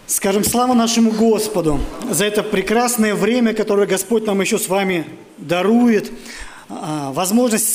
Скажем, слава нашему Господу за это прекрасное время, которое Господь нам еще с вами дарует, возможность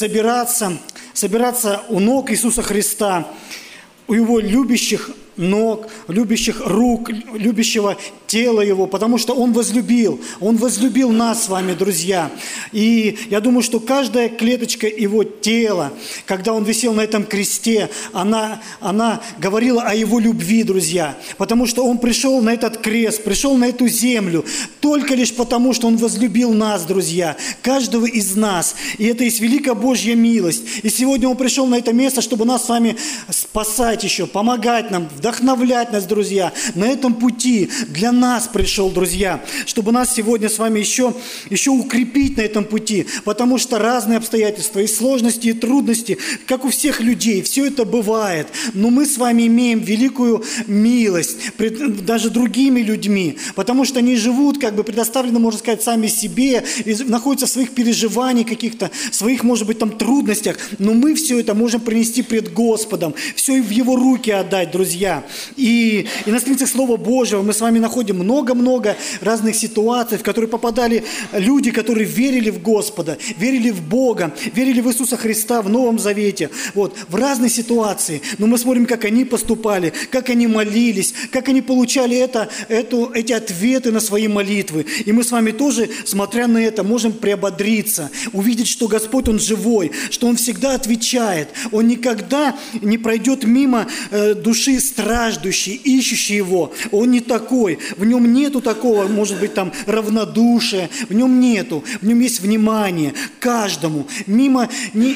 собираться у ног Иисуса Христа, у Его любящих ног, любящих рук, любящего тела Его, потому что Он возлюбил нас с вами, друзья. И я думаю, что каждая клеточка Его тела, когда Он висел на этом кресте, она говорила о Его любви, друзья, потому что Он пришел на этот крест, пришел на эту землю только лишь потому, что Он возлюбил нас, друзья, каждого из нас. И это есть великая Божья милость. И сегодня Он пришел на это место, чтобы нас с вами спасать еще, помогать нам, вдохновлять нас, друзья, на этом пути. Для нас пришел, друзья, чтобы нас сегодня с вами еще укрепить на этом пути, потому что разные обстоятельства, и сложности, и трудности, как у всех людей, все это бывает. Но мы с вами имеем великую милость пред даже другими людьми, потому что они живут, как бы предоставлены, можно сказать, сами себе, и находятся в своих переживаниях каких-то, своих, может быть, там трудностях, но мы все это можем принести пред Господом, все в Его руки отдать, друзья. И на страницах Слова Божьего мы с вами находим много-много разных ситуаций, в которые попадали люди, которые верили в Господа, верили в Бога, верили в Иисуса Христа в Новом Завете. Вот, в разные ситуации. Но мы смотрим, как они поступали, как они молились, как они получали эти ответы на свои молитвы. И мы с вами тоже, смотря на это, можем приободриться, увидеть, что Господь, Он живой, что Он всегда отвечает. Он никогда не пройдет мимо души страждущей, ищущей Его. Он не такой. В Нем нету такого, может быть, там равнодушия. В Нем нету. В Нем есть внимание к каждому. Мимо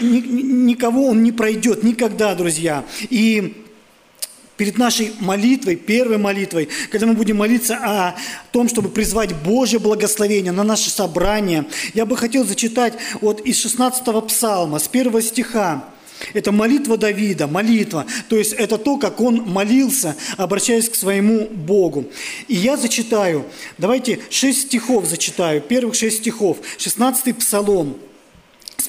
никого Он не пройдет никогда, друзья. И перед нашей молитвой, первой молитвой, когда мы будем молиться о том, чтобы призвать Божье благословение на наше собрание, я бы хотел зачитать вот из 16-го псалма, с 1 стиха. Это молитва Давида, молитва. То есть это то, как он молился, обращаясь к своему Богу. И я зачитаю, давайте 6 стихов зачитаю, первых 6 стихов. 16-й псалом, с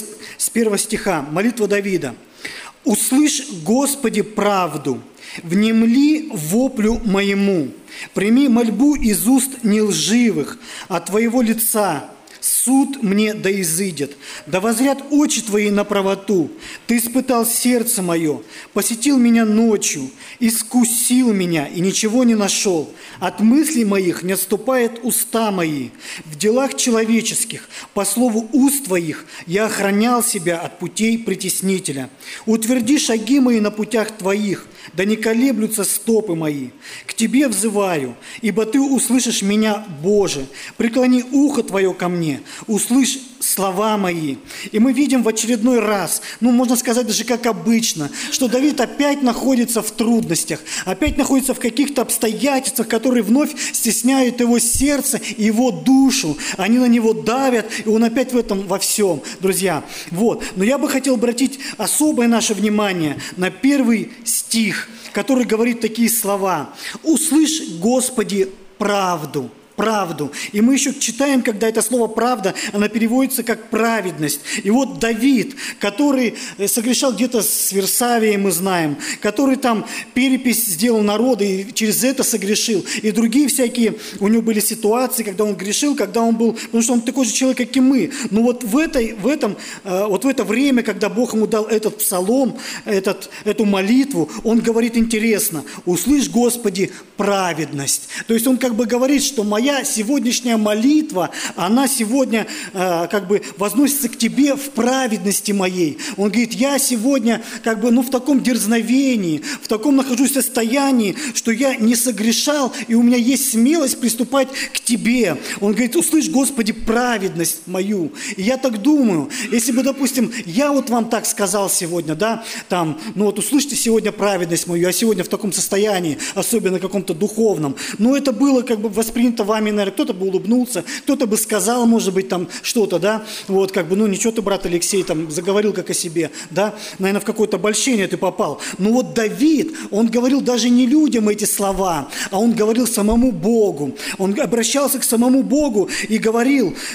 1 стиха, молитва Давида. «Услышь, Господи, правду, внемли воплю моему, прими мольбу из уст нелживых, от Твоего лица суд мне да изыдет. Да воззрят очи Твои на правоту. Ты испытал сердце мое, посетил меня ночью, искусил меня и ничего не нашел. От мыслей моих не отступает уста мои. В делах человеческих, по слову уст Твоих, я охранял себя от путей притеснителя. Утверди шаги мои на путях Твоих, да не колеблются стопы мои. К Тебе взываю, ибо Ты услышишь меня, Боже. Преклони ухо Твое ко мне, услышь слова мои». И мы видим в очередной раз, можно сказать даже как обычно, что Давид опять находится в трудностях, опять находится в каких-то обстоятельствах, которые вновь стесняют его сердце и его душу. Они на него давят, и он опять в этом во всем, друзья. Вот. Но я бы хотел обратить особое наше внимание на 1 стих, который говорит такие слова. «Услышь, Господи, правду». Правду. И мы еще читаем, когда это слово «правда», она переводится как «праведность». И вот Давид, который согрешал где-то с Версавией, мы знаем, который там перепись сделал народа и через это согрешил. И другие всякие у него были ситуации, когда он грешил, когда он был, потому что он такой же человек, как и мы. Но вот в это время, когда Бог ему дал этот псалом, эту молитву, он говорит интересно: «Услышь, Господи, праведность». То есть он как бы говорит, что моя сегодняшняя молитва, она сегодня возносится к Тебе в праведности моей. Он говорит, я сегодня в таком дерзновении, в таком нахожусь состоянии, что я не согрешал, и у меня есть смелость приступать к Тебе. Он говорит, услышь, Господи, праведность мою. И я так думаю, если бы, допустим, я вот вам так сказал сегодня, да, услышьте сегодня праведность мою, я сегодня в таком состоянии, особенно каком-то духовном, это было воспринято вами, наверное, кто-то бы улыбнулся, кто-то бы сказал, может быть, там что-то, да, ничего ты, брат Алексей, там, заговорил как о себе, да, наверное, в какое-то обольщение ты попал. Но вот Давид, он говорил даже не людям эти слова, а он говорил самому Богу. Он обращался к самому Богу и говорил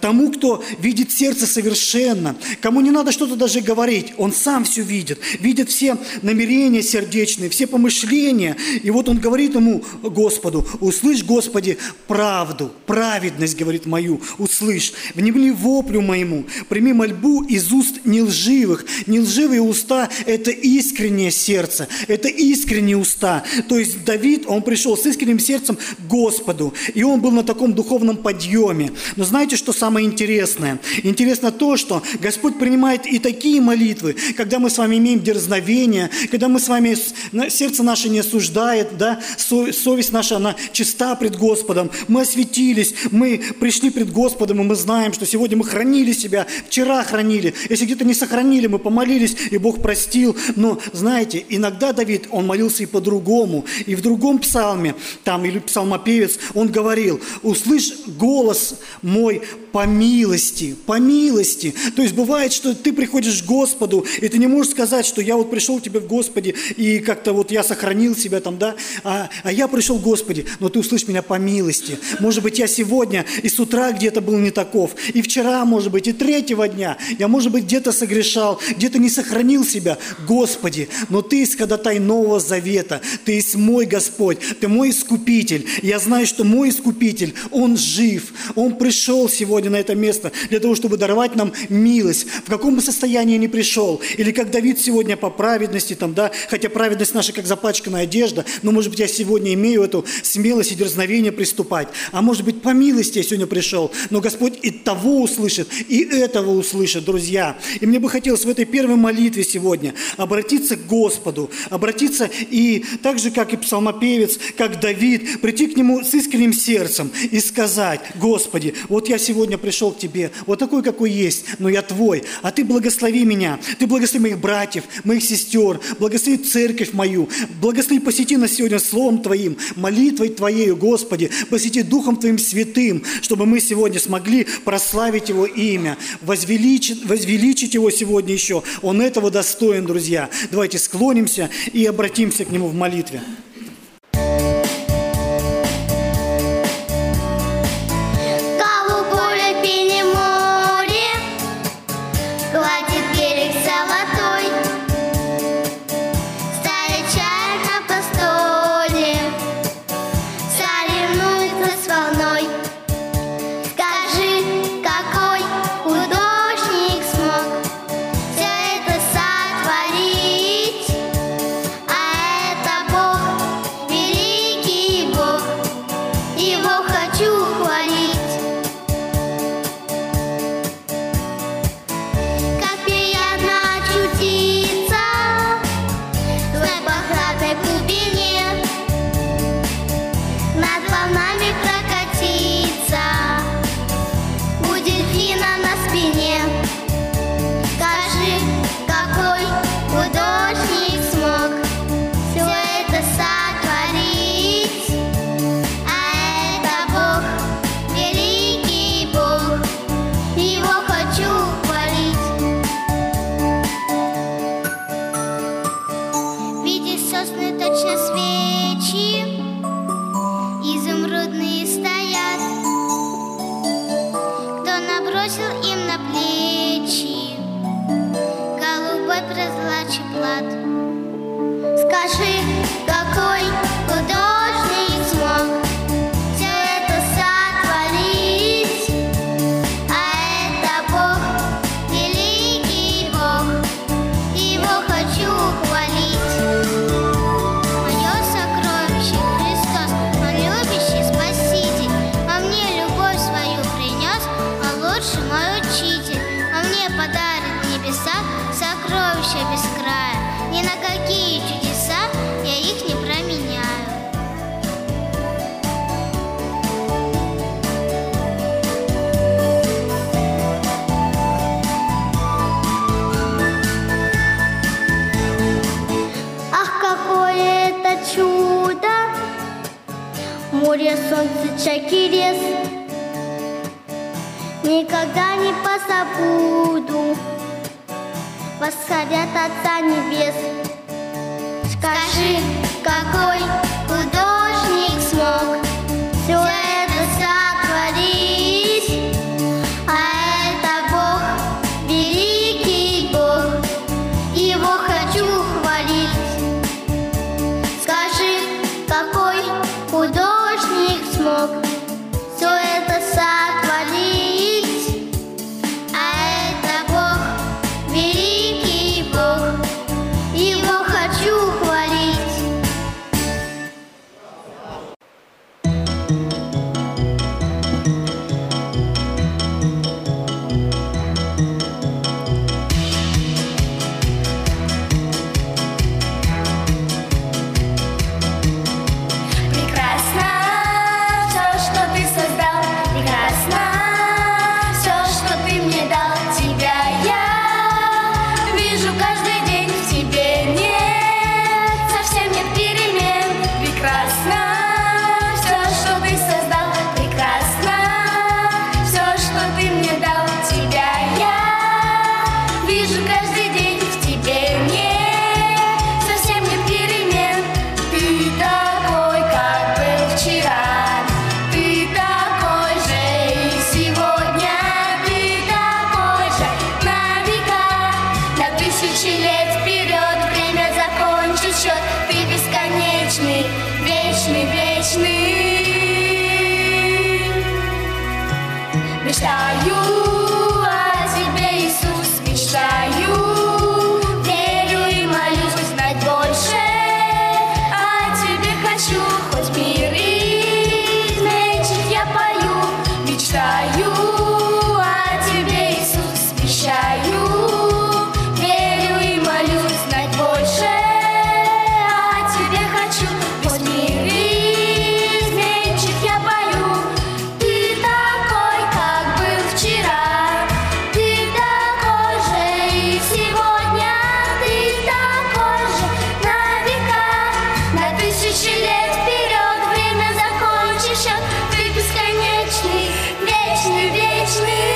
тому, кто видит сердце совершенно, кому не надо что-то даже говорить, он сам все видит, видит все намерения сердечные, все помышления. И вот он говорит ему, Господу: услышь, Господи, правду, праведность, говорит, мою, услышь, внемли воплю моему, прими мольбу из уст нелживых. Нелживые уста – это искреннее сердце, это искренние уста. То есть Давид, он пришел с искренним сердцем к Господу, и он был на таком духовном подъеме. Но знаете, что самое интересное? Интересно то, что Господь принимает и такие молитвы, когда мы с вами имеем дерзновение, когда мы с вами, сердце наше не осуждает, да, совесть наша, она чиста пред Господом, мы осветились, мы пришли пред Господом, и мы знаем, что сегодня мы хранили себя, вчера хранили, если где-то не сохранили, мы помолились, и Бог простил. Но, знаете, иногда Давид, он молился и по-другому, и в другом псалме, там, или псалмопевец, он говорил: услышь голос мой по милости, по милости. То есть бывает, что ты приходишь к Господу, и ты не можешь сказать, что я вот пришел к тебе в Господе, и как-то вот я сохранил себя там, да, а я пришел к Господи, но ты услышь меня по милости. Может быть, я сегодня и с утра где-то был не таков, и вчера, может быть, и третьего дня, я, может быть, где-то согрешал, где-то не сохранил себя. Господи, но Ты есть ходатай Нового Завета, Ты есть мой Господь, Ты мой Искупитель. Я знаю, что мой Искупитель, Он жив, Он пришел сегодня на это место для того, чтобы даровать нам милость, в каком бы состоянии ни пришел. Или как Давид сегодня по праведности, там, да, хотя праведность наша как запачканная одежда, но, может быть, я сегодня имею эту смелость и дерзновение приступать. А может быть, по милости я сегодня пришел, но Господь и того услышит, и этого услышит, друзья. И мне бы хотелось в этой первой молитве сегодня обратиться к Господу, обратиться и так же, как и псалмопевец, как Давид, прийти к Нему с искренним сердцем и сказать: Господи, вот я сегодня пришел к Тебе, вот такой, какой есть, но я Твой, а Ты благослови меня, Ты благослови моих братьев, моих сестер, благослови церковь мою, благослови, посети нас сегодня Словом Твоим, молитвой Твоею, Господи, посети Духом Твоим Святым, чтобы мы сегодня смогли прославить Его имя, возвеличить Его сегодня еще. Он этого достоин, друзья. Давайте склонимся и обратимся к Нему в молитве. Море, солнце, чайки, лес. Никогда не позабуду восхвалят Отца Небес. Скажи, какой художник смог все это сотворить? А вечный, вечный. Мечтаю о тебе, Иисус, мечтаю, верю и молюсь узнать больше. О тебе хочу, хоть мир изменчив, я пою, мечтаю о тебе, Иисус, мечтаю, верю и молюсь узнать больше. О тебе хочу, хоть мир изменчив, я пою. Ты такой, как был вчера, ты такой же и сегодня, ты такой же на века, на тысячи лет вперед, время закончишь счет, ты бесконечный, вечный, вечный.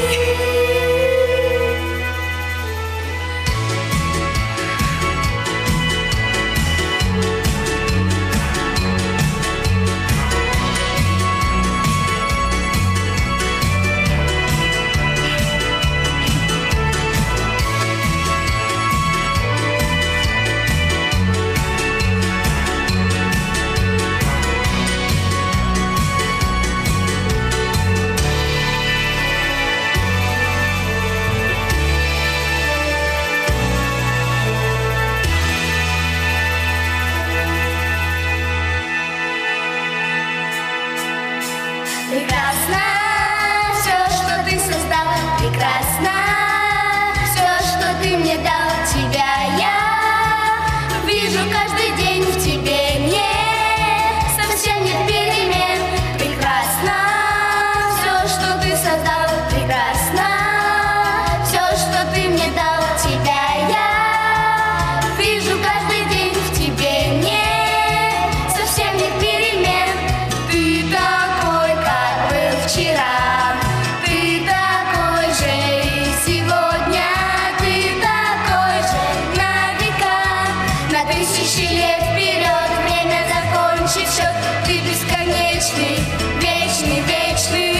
Прекрасно все, что ты создал, прекрасно все, что ты мне дал. Тебя я вижу каждый день, в тебе мне совсем нет перемен. Прекрасно все, что ты создал, прекрасно все, что ты мне дал. Тебя я вижу каждый день, в тебе мне совсем нет перемен. Ты такой, как был вчера, ты такой же и сегодня, ты такой же на века, на тысячи лет вперед, время закончить счет, ты бесконечный, вечный, вечный.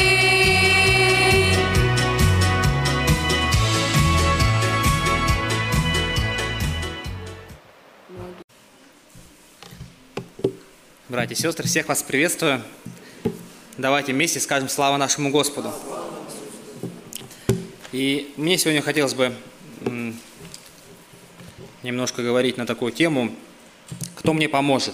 Братья и сестры, всех вас приветствую. Давайте вместе скажем слава нашему Господу. И мне сегодня хотелось бы немножко говорить на такую тему, кто мне поможет.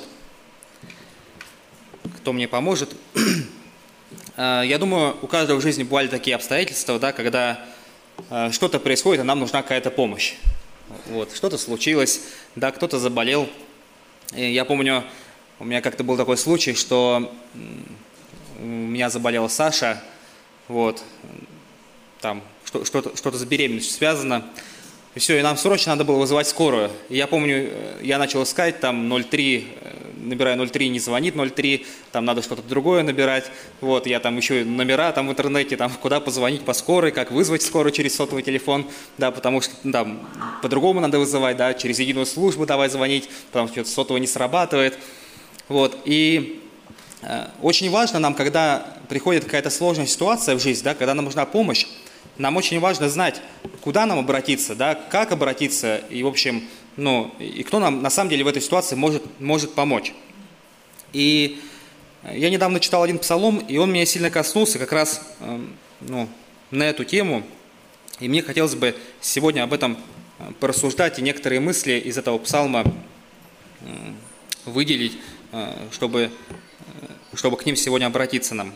Кто мне поможет? Я думаю, у каждого в жизни бывали такие обстоятельства, да, когда что-то происходит, и нам нужна какая-то помощь. Вот, что-то случилось, да, кто-то заболел. И я помню, у меня как-то был такой случай, что у меня заболела Саша, вот, там что-то с беременностью связано. И все, и нам срочно надо было вызывать скорую. И я помню, я начал искать, там 03, набираю 03, не звонит 03, там надо что-то другое набирать. Вот, я там еще номера там в интернете, там куда позвонить по скорой, как вызвать скорую через сотовый телефон, да, потому что там по-другому надо вызывать, да, через единую службу давай звонить, потому что сотовый не срабатывает. Вот, и очень важно нам, когда приходит какая-то сложная ситуация в жизнь, да, когда нам нужна помощь, нам очень важно знать, куда нам обратиться, да, как обратиться, и, в общем, и кто нам на самом деле в этой ситуации может помочь. И я недавно читал один псалом, и он меня сильно коснулся как раз на эту тему, и мне хотелось бы сегодня об этом порассуждать и некоторые мысли из этого псалма выделить, чтобы к ним сегодня обратиться нам.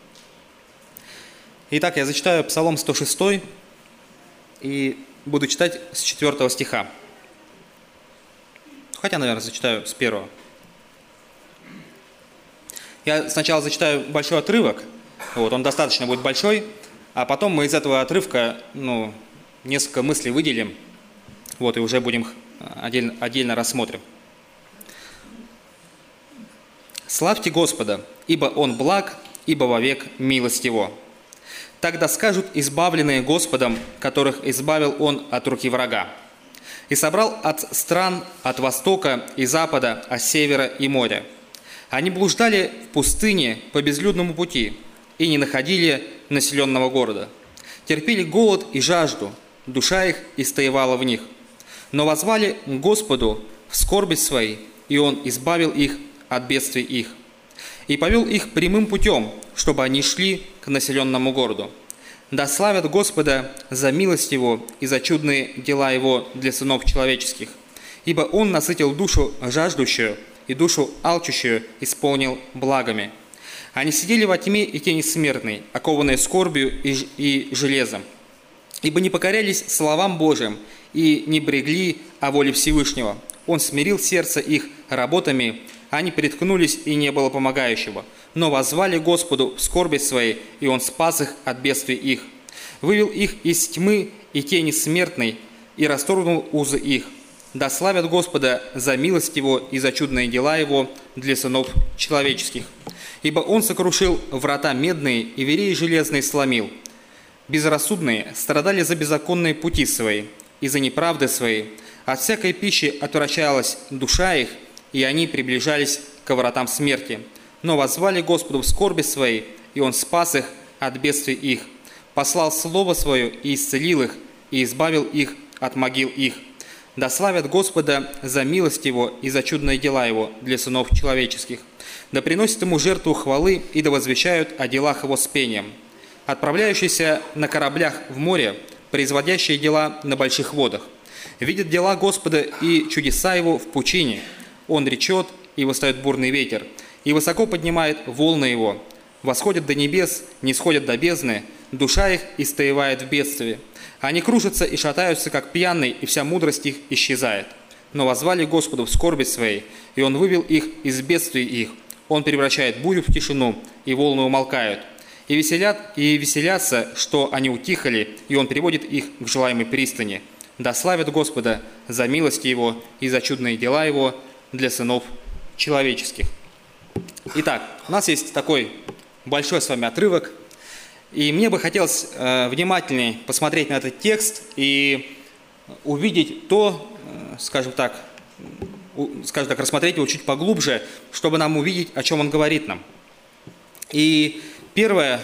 Итак, я зачитаю Псалом 106 и буду читать с 4 стиха. Хотя, наверное, зачитаю с 1. Я сначала зачитаю большой отрывок, вот, он достаточно будет большой, а потом мы из этого отрывка несколько мыслей выделим, вот, и уже будем их отдельно рассмотрим. «Славьте Господа, ибо Он благ, ибо вовек милость Его. Тогда скажут избавленные Господом, которых избавил Он от руки врага, и собрал от стран, от востока и запада, от севера и моря. Они блуждали в пустыне по безлюдному пути и не находили населенного города. Терпели голод и жажду, душа их истоевала в них. Но воззвали к Господу в скорби своей, и Он избавил их от бедствий их. И повел их прямым путем, чтобы они шли к населенному городу. Да славят Господа за милость Его и за чудные дела Его для сынов человеческих. Ибо Он насытил душу жаждущую и душу алчущую исполнил благами. Они сидели во тьме и тени смертной, окованные скорбью и железом. Ибо не покорялись словам Божьим и не брегли о воле Всевышнего. Он смирил сердце их работами, они приткнулись, и не было помогающего. Но воззвали Господу в скорби своей, и Он спас их от бедствий их. Вывел их из тьмы и тени смертной, и расторгнул узы их. Да славят Господа за милость Его и за чудные дела Его для сынов человеческих. Ибо Он сокрушил врата медные и вереи железные сломил. Безрассудные страдали за беззаконные пути свои и за неправды свои. От всякой пищи отвращалась душа их, и они приближались к вратам смерти. Но воззвали Господу в скорби своей, и Он спас их от бедствий их. Послал Слово Свое и исцелил их, и избавил их от могил их. Да славят Господа за милость Его и за чудные дела Его для сынов человеческих. Да приносят Ему жертву хвалы и да возвещают о делах Его с пением. Отправляющиеся на кораблях в море, производящие дела на больших водах, видят дела Господа и чудеса Его в пучине. Он речет, и восстает бурный ветер, и высоко поднимает волны Его. Восходят до небес, не сходят до бездны, душа их истаивает в бедствии. Они кружатся и шатаются, как пьяные, и вся мудрость их исчезает. Но воззвали Господу в скорби своей, и Он вывел их из бедствий их. Он превращает бурю в тишину, и волны умолкают. И веселятся, что они утихали, и Он приводит их к желаемой пристани. Да славят Господа за милость Его и за чудные дела Его для сынов человеческих. Итак, у нас есть такой большой с вами отрывок, и мне бы хотелось внимательнее посмотреть на этот текст и увидеть то, скажем так, рассмотреть его чуть поглубже, чтобы нам увидеть, о чем он говорит нам. И первое,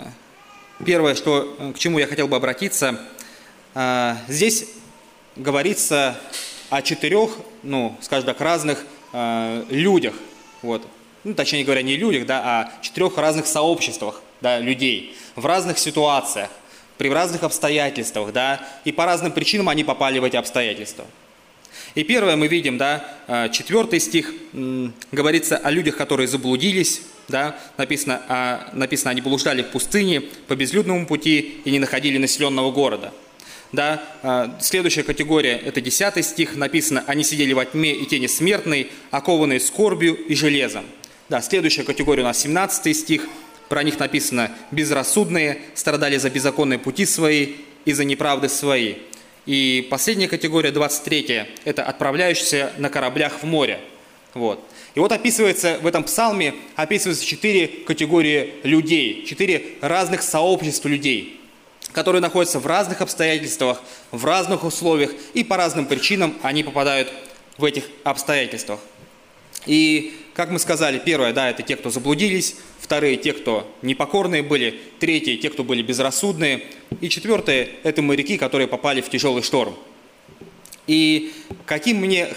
к чему я хотел бы обратиться, здесь говорится о 4, скажем так, разных людях, вот. Точнее говоря, не людях, да, а 4 разных сообществах, да, людей, в разных ситуациях, при разных обстоятельствах, да, и по разным причинам они попали в эти обстоятельства. И первое мы видим, да, 4 стих, говорится о людях, которые заблудились, да, написано, они блуждали в пустыне по безлюдному пути и не находили населенного города. Да, следующая категория, это 10 стих, написано, они сидели во тьме и тени смертной, окованные скорбью и железом. Да, следующая категория у нас 17 стих, про них написано, безрассудные, страдали за беззаконные пути свои и за неправды свои. И последняя категория, 23, это отправляющиеся на кораблях в море. Вот. И вот описывается, в этом псалме описываются 4 категории людей, 4 разных сообщества людей, которые находятся в разных обстоятельствах, в разных условиях, и по разным причинам они попадают в этих обстоятельствах. И, как мы сказали, первое, да, это те, кто заблудились, вторые, те, кто непокорные были, третьи, те, кто были безрассудные, и 4, это моряки, которые попали в тяжелый шторм. И какие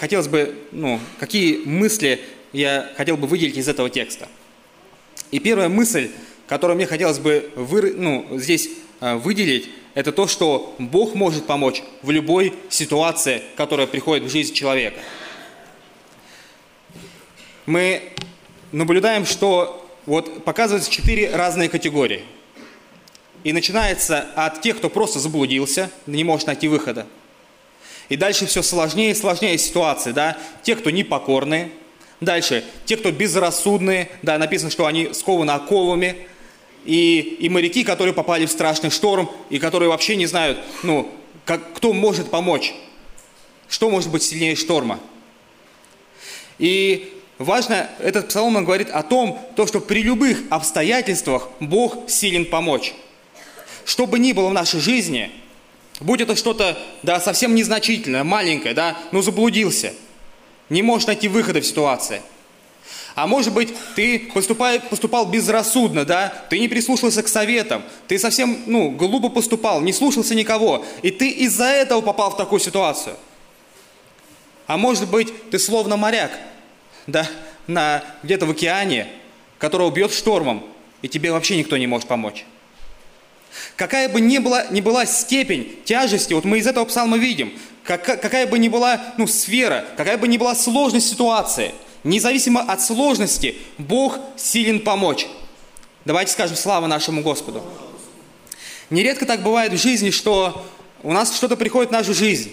мысли я хотел бы выделить из этого текста. И первая мысль, которую мне хотелось бы здесь выделить, это то, что Бог может помочь в любой ситуации, которая приходит в жизнь человека. Мы наблюдаем, что вот показываются 4 разные категории. И начинается от тех, кто просто заблудился, не может найти выхода. И дальше все сложнее и сложнее ситуации, да. Те, кто непокорные. Дальше, те, кто безрассудные, да, написано, что они скованы оковами. И моряки, которые попали в страшный шторм, и которые вообще не знают, кто может помочь. Что может быть сильнее шторма. И важно, этот псалом говорит о том, что при любых обстоятельствах Бог силен помочь. Что бы ни было в нашей жизни, будь это что-то, да, совсем незначительное, маленькое, да, заблудился, не можешь найти выхода в ситуации. А может быть, ты поступал безрассудно, да, ты не прислушался к советам, ты совсем, глупо поступал, не слушался никого, и ты из-за этого попал в такую ситуацию. А может быть, ты словно моряк, да, где-то в океане, которого бьет штормом, и тебе вообще никто не может помочь. Какая бы ни была степень тяжести, вот мы из этого псалма видим, какая бы ни была сфера, какая бы ни была сложность ситуации, независимо от сложности, Бог силен помочь. Давайте скажем слава нашему Господу. Нередко так бывает в жизни, что у нас что-то приходит в нашу жизнь.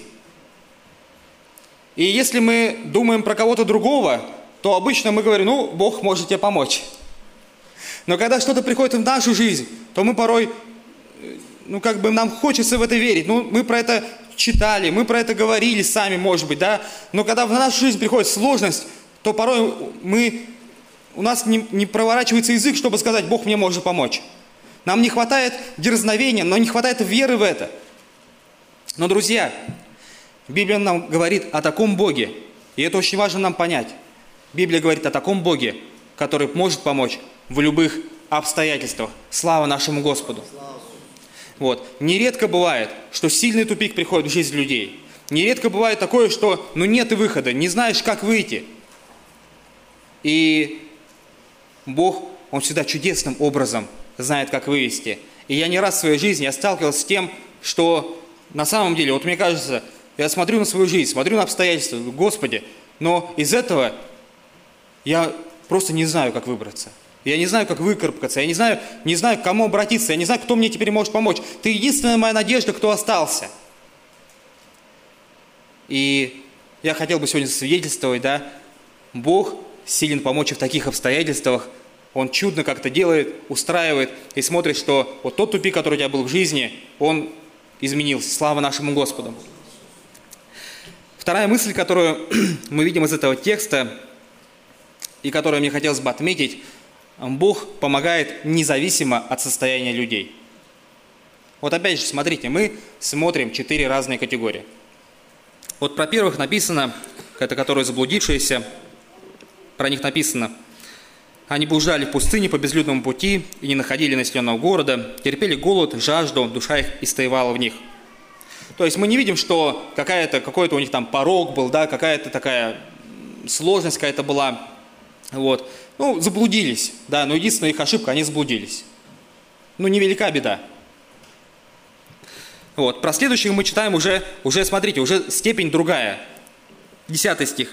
И если мы думаем про кого-то другого, то обычно мы говорим, Бог может тебе помочь. Но когда что-то приходит в нашу жизнь, то мы порой, нам хочется в это верить. Мы про это читали, мы про это говорили сами, может быть, да. Но когда в нашу жизнь приходит сложность, то порой у нас не проворачивается язык, чтобы сказать, Бог мне может помочь. Нам не хватает дерзновения, но не хватает веры в это. Но, друзья, Библия нам говорит о таком Боге, и это очень важно нам понять. Библия говорит о таком Боге, который может помочь в любых обстоятельствах. Слава нашему Господу. Вот. Нередко бывает, что сильный тупик приходит в жизнь людей. Нередко бывает такое, что нет выхода, не знаешь, как выйти. И Бог, Он всегда чудесным образом знает, как вывести. И я не раз в своей жизни сталкивался с тем, что на самом деле, вот мне кажется, я смотрю на свою жизнь, смотрю на обстоятельства, Господи, но из этого я просто не знаю, как выбраться. Я не знаю, как выкарабкаться, я не знаю, к кому обратиться, я не знаю, кто мне теперь может помочь. Ты единственная моя надежда, кто остался. И я хотел бы сегодня засвидетельствовать, Бог силен помочь и в таких обстоятельствах. Он чудно как-то делает, устраивает и смотрит, что вот тот тупик, который у тебя был в жизни, он изменился. Слава нашему Господу. Вторая мысль, которую мы видим из этого текста, и которую мне хотелось бы отметить, Бог помогает независимо от состояния людей. Вот опять же, смотрите, мы смотрим 4 разные категории. Вот про первых написано, это которые заблудившиеся, про них написано: они блуждали в пустыне по безлюдному пути и не находили населенного города, терпели голод, жажду, душа их истаивала в них. То есть мы не видим, что какой-то у них там порог был, какая-то такая сложность какая-то была. Вот. Заблудились, но единственная их ошибка, они заблудились. Невелика беда. Вот. Про следующих мы читаем уже, смотрите, уже степень другая. 10 стих.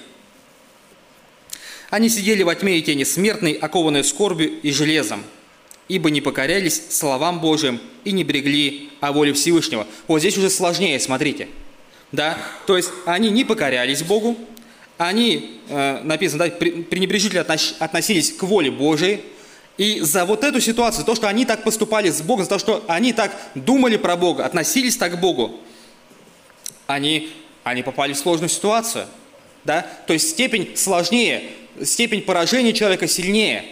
Они сидели во тьме и тени смертной, окованные скорбью и железом, ибо не покорялись словам Божьим и не брегли о воле Всевышнего. Вот здесь уже сложнее, смотрите. То есть они не покорялись Богу, они, написано, пренебрежительно относились к воле Божией, и за вот эту ситуацию, то, что они так поступали с Богом, за то, что они так думали про Бога, относились так к Богу, они попали в сложную ситуацию. То есть степень сложнее, степень поражения человека сильнее.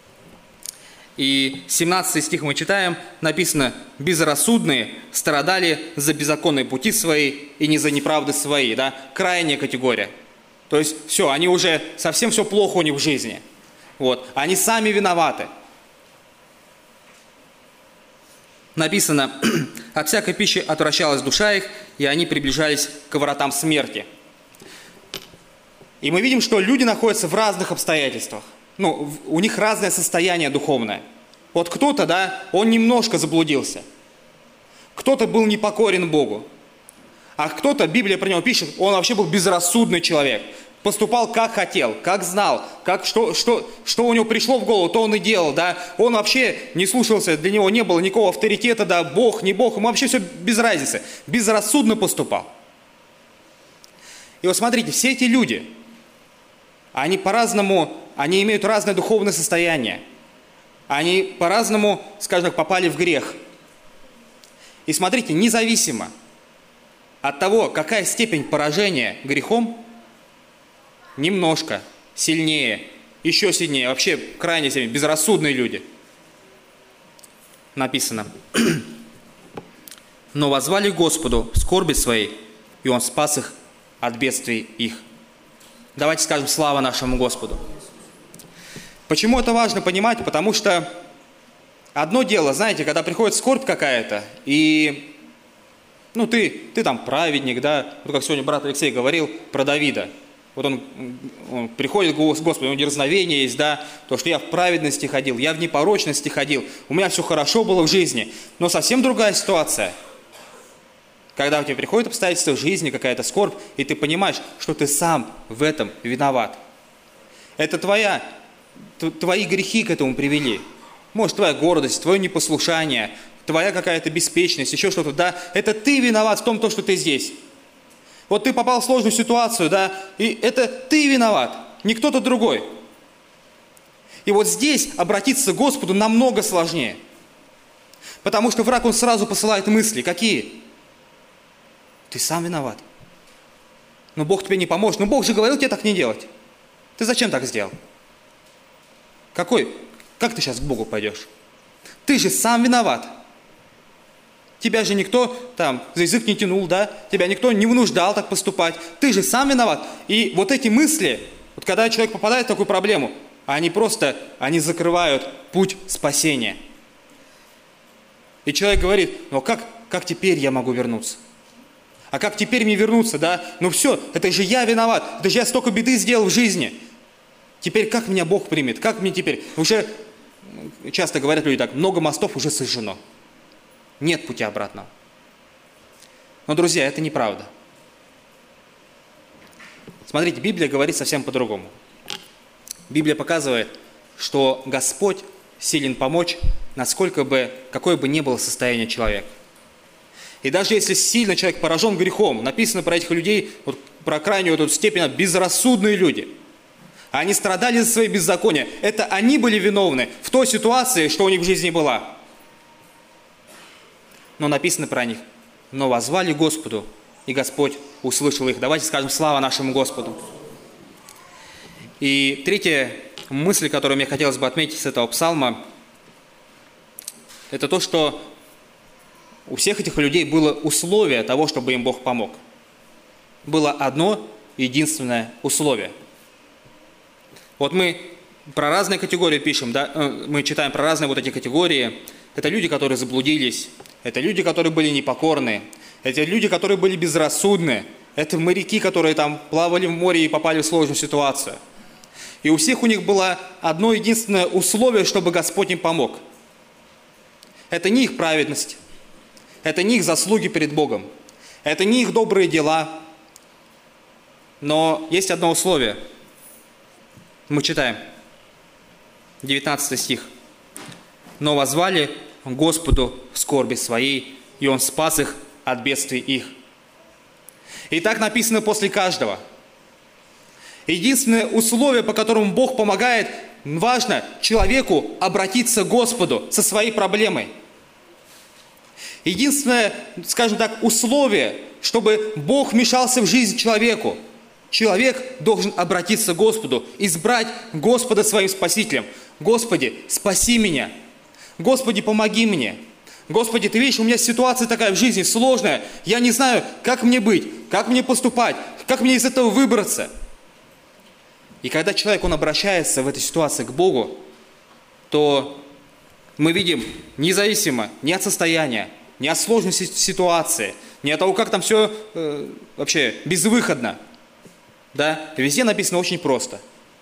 И 17 стих мы читаем, написано: «Безрассудные страдали за беззаконные пути свои и не за неправды свои». Крайняя категория. То есть все, они уже совсем все плохо у них в жизни. Вот. Они сами виноваты. Написано: «От всякой пищи отвращалась душа их, и они приближались к воротам смерти». И мы видим, что люди находятся в разных обстоятельствах. У них разное состояние духовное. Вот кто-то, он немножко заблудился. Кто-то был непокорен Богу. А кто-то, Библия про него пишет, он вообще был безрассудный человек. Поступал как хотел, как знал, что у него пришло в голову, то он и делал. Он вообще не слушался, для него не было никакого авторитета, Бог, не Бог, ему вообще все без разницы. Безрассудно поступал. И вот смотрите, все эти люди, они по-разному, они имеют разное духовное состояние. Они по-разному, скажем так, попали в грех. И смотрите, независимо от того, какая степень поражения грехом, немножко сильнее, еще сильнее, вообще крайне сильнее, безрассудные люди. Написано: «Но воззвали к Господу в скорби своей, и Он спас их от бедствий их». Давайте скажем слава нашему Господу. Почему это важно понимать? Потому что одно дело, знаете, когда приходит скорбь какая-то, и ты там праведник, вот как сегодня брат Алексей говорил про Давида. Вот он приходит к Господу, у него дерзновение есть, да, то, что я в праведности ходил, я в непорочности ходил, у меня все хорошо было в жизни. Но совсем другая ситуация. Когда у тебя приходят обстоятельства в жизни, какая-то скорбь, и ты понимаешь, что ты сам в этом виноват. Это твои грехи к этому привели. Может, твоя гордость, твое непослушание, твоя какая-то беспечность, еще что-то, да. Это ты виноват в том, что ты здесь. Вот ты попал в сложную ситуацию, да, и это ты виноват, не кто-то другой. И вот здесь обратиться к Господу намного сложнее. Потому что враг, он сразу посылает мысли. Какие? Ты сам виноват. Но Бог тебе не поможет. Но Бог же говорил тебе так не делать. Ты зачем так сделал? Как ты сейчас к Богу пойдешь? Ты же сам виноват. Тебя же никто там за язык не тянул, да? Тебя никто не вынуждал так поступать. Ты же сам виноват. И вот эти мысли, вот когда человек попадает в такую проблему, они закрывают путь спасения. И человек говорит, ну как теперь я могу вернуться? А как теперь мне вернуться, да? Ну все, это же я виноват. Это же я столько беды сделал в жизни. Теперь как меня Бог примет? Как мне теперь? Уже часто говорят люди так, много мостов уже сожжено. Нет пути обратного. Но, друзья, это неправда. Смотрите, Библия говорит совсем по-другому. Библия показывает, что Господь силен помочь, какое бы ни было состояние человека. И даже если сильно человек поражен грехом, написано про этих людей, вот, про крайнюю эту степень, безрассудные люди. Они страдали за свои беззакония. Это они были виновны в той ситуации, что у них в жизни была. Но написано про них. Но воззвали Господу, и Господь услышал их. Давайте скажем слава нашему Господу. И третья мысль, которую мне хотелось бы отметить с этого псалма, это то, что у всех этих людей было условие того, чтобы им Бог помог. Было одно единственное условие. Вот мы про разные категории пишем, да? Мы читаем про разные вот эти категории. Это люди, которые заблудились. Это люди, которые были непокорны. Это люди, которые были безрассудны. Это моряки, которые там плавали в море и попали в сложную ситуацию. И у всех у них было одно единственное условие, чтобы Господь им помог. Это не их праведность. Это не их заслуги перед Богом. Это не их добрые дела. Но есть одно условие. Мы читаем. 19 стих. «Но воззвали Господу в скорби своей, и Он спас их от бедствий их». И так написано после каждого. Единственное условие, по которому Бог помогает, важно человеку обратиться к Господу со своей проблемой. Единственное, скажем так, условие, чтобы Бог вмешался в жизнь человеку. Человек должен обратиться к Господу, избрать Господа своим Спасителем. Господи, спаси меня. Господи, помоги мне. Господи, ты видишь, у меня ситуация такая в жизни сложная. Я не знаю, как мне быть, как мне поступать, как мне из этого выбраться. И когда человек, он обращается в этой ситуации к Богу, то мы видим, независимо ни от состояния, ни от сложности ситуации, ни от того, как там все вообще безвыходно, да, везде написано очень просто.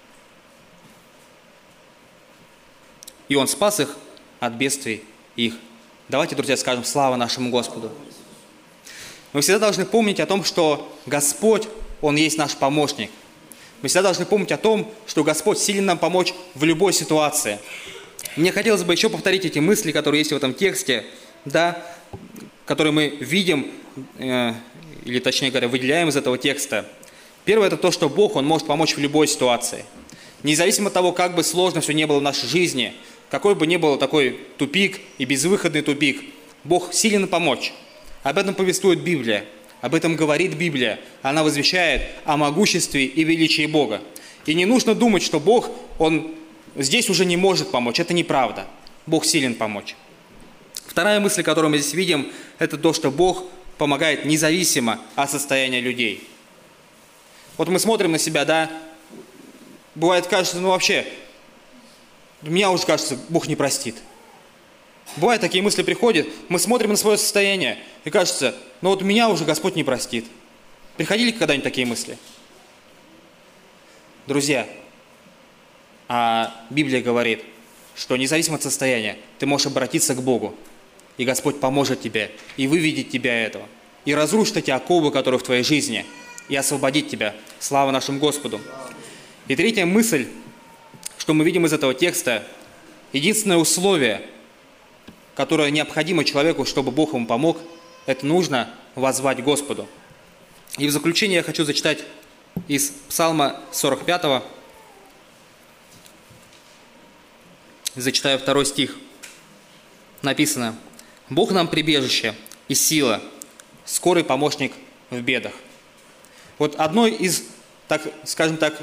И Он спас их от бедствий их. Давайте, друзья, скажем слава нашему Господу. Мы всегда должны помнить о том, что Господь, Он есть наш помощник. Мы всегда должны помнить о том, что Господь силен нам помочь в любой ситуации. Мне хотелось бы еще повторить эти мысли, которые есть в этом тексте, да, которые мы видим, или точнее говоря, выделяем из этого текста. Первое – это то, что Бог, Он может помочь в любой ситуации. Независимо от того, как бы сложно все не было в нашей жизни, какой бы ни был такой тупик и безвыходный тупик, Бог силен помочь. Об этом повествует Библия, об этом говорит Библия. Она возвещает о могуществе и величии Бога. И не нужно думать, что Бог, Он здесь уже не может помочь. Это неправда. Бог силен помочь. Вторая мысль, которую мы здесь видим, это то, что Бог помогает независимо от состояния людей. Вот мы смотрим на себя, да, бывает, кажется, ну вообще, меня уже кажется, Бог не простит. Бывают такие мысли приходят, мы смотрим на свое состояние, и кажется, ну вот меня уже Господь не простит. Приходили когда-нибудь такие мысли? Друзья, а Библия говорит, что независимо от состояния, ты можешь обратиться к Богу, и Господь поможет тебе, и выведет тебя этого, и разрушит эти оковы, которые в твоей жизни, и освободит тебя. Слава нашему Господу. И третья мысль, что мы видим из этого текста, единственное условие, которое необходимо человеку, чтобы Бог ему помог, это нужно воззвать Господу. И в заключение я хочу зачитать из Псалма 45, зачитаю 2 стих. Написано: «Бог нам прибежище и сила, скорый помощник в бедах». Вот одно из, так, скажем так,